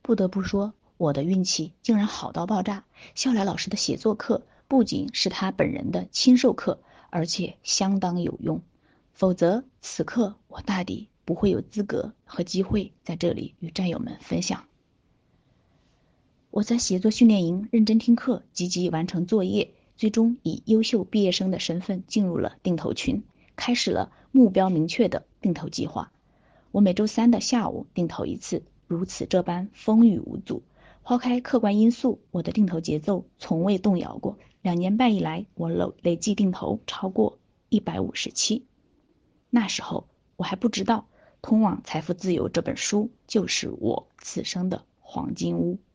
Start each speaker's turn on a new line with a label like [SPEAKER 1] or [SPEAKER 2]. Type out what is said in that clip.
[SPEAKER 1] 不得不说，我的运气竟然好到爆炸。笑来老师的写作课不仅是他本人的亲授课，而且相当有用。否则，此刻我大抵不会有资格和机会在这里与战友们分享。我在写作训练营认真听课，积极完成作业，最终以优秀毕业生的身份进入了定投群，开始了目标明确的定投计划。我每周三的下午定投一次，如此这般风雨无阻。抛开客观因素，我的定投节奏从未动摇过。2年半以来，我累计定投超过157。那时候我还不知道《通往财富自由》这本书就是我此生的黄金屋。